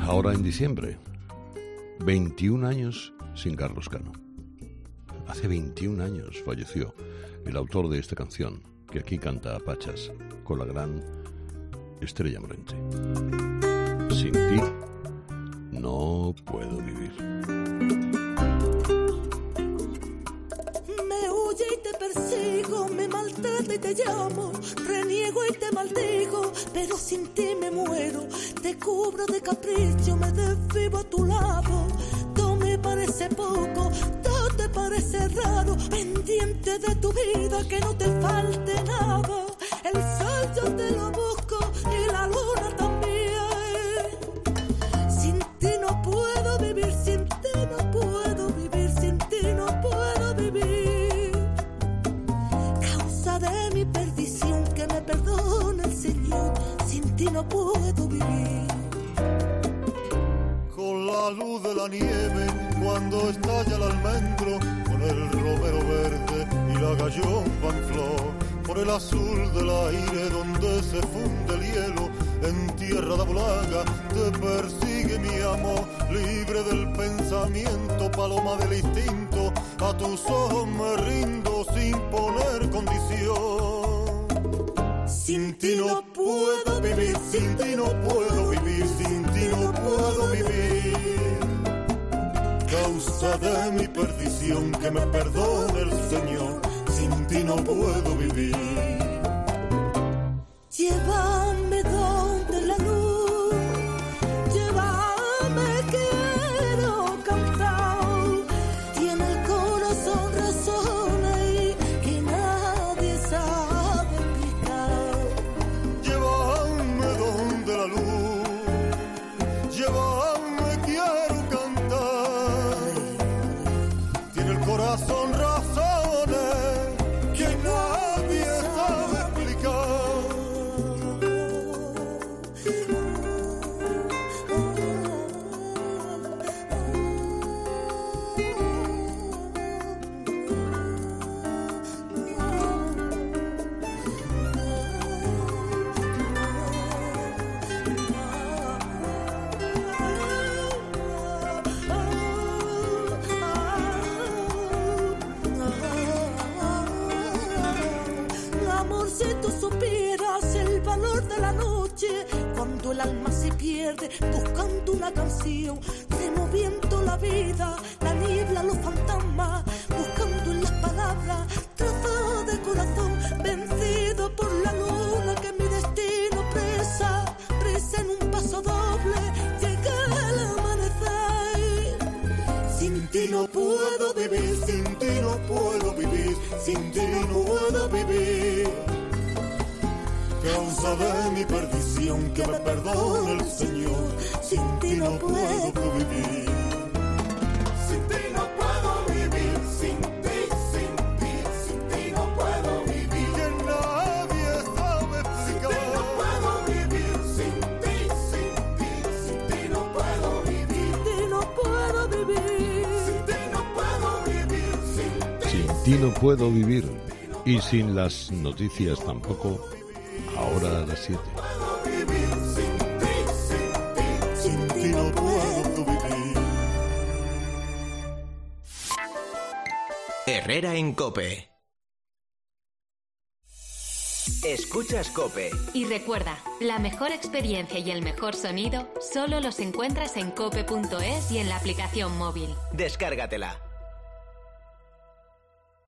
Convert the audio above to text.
Ahora en diciembre, 21 años sin Carlos Cano. Hace 21 años falleció el autor de esta canción, que aquí canta a pachas con la gran Estrella Morente. Sin ti no puedo vivir. Me huye y te persigo, me maltrato y te llamo, reniego y te maldigo, pero sin ti me muero. Te cubro de capricho, me desvivo a tu lado. Todo me parece poco, todo te parece raro, pendiente de tu vida, que no te falte nada. El sol yo te lo busco y la luna también. Sin ti no puedo vivir, sin ti no puedo vivir, sin ti no puedo vivir. Causa de mi perdición, que me perdone el Señor, sin ti no puedo vivir. Con la luz de la nieve, cuando estalla el almendro, con el romero verde y la gallomba en flor, por el azul del aire donde se funde el hielo, en tierra de Bolaga te persigue mi amor, libre del pensamiento, paloma del instinto, a tus ojos me rindo sin poner condición. Sin ti no puedo vivir, sin ti no puedo vivir, sin ti no puedo vivir. Causa de mi perdición, que me perdone el Señor, sin ti no puedo vivir. Llévame donde la luz, llévame, quiero cantar. Tiene el corazón razones y que nadie sabe explicar. Llévame donde la luz, llévame, quiero cantar. Tiene el corazón razones que nadie sabe explicar. Amor, si tú supieras el valor de la noche, cuando el alma se pierde buscando una canción, removiendo la vida, la niebla, los fantasmas, buscando en las palabras trazas de corazón, vencido por la luna que mi destino presa, presa en un paso doble, llega el amanecer. Sin ti no puedo vivir, sin ti no puedo vivir, sin ti no puedo vivir. Causa de mi perdición, que me perdone el Señor, sin ti no puedo vivir. Sin ti no puedo vivir, sin ti no puedo vivir. Que nadie sabe explicar. Sin ti no puedo vivir, sin ti no puedo vivir. Sin ti no puedo vivir. Sin ti no puedo vivir, Sin ti no puedo vivir. Y sin las noticias tampoco. Ahora a las 7. sin ti no puedo vivir. Herrera en COPE. Escuchas COPE. Y recuerda, la mejor experiencia y el mejor sonido solo los encuentras en cope.es y en la aplicación móvil. Descárgatela.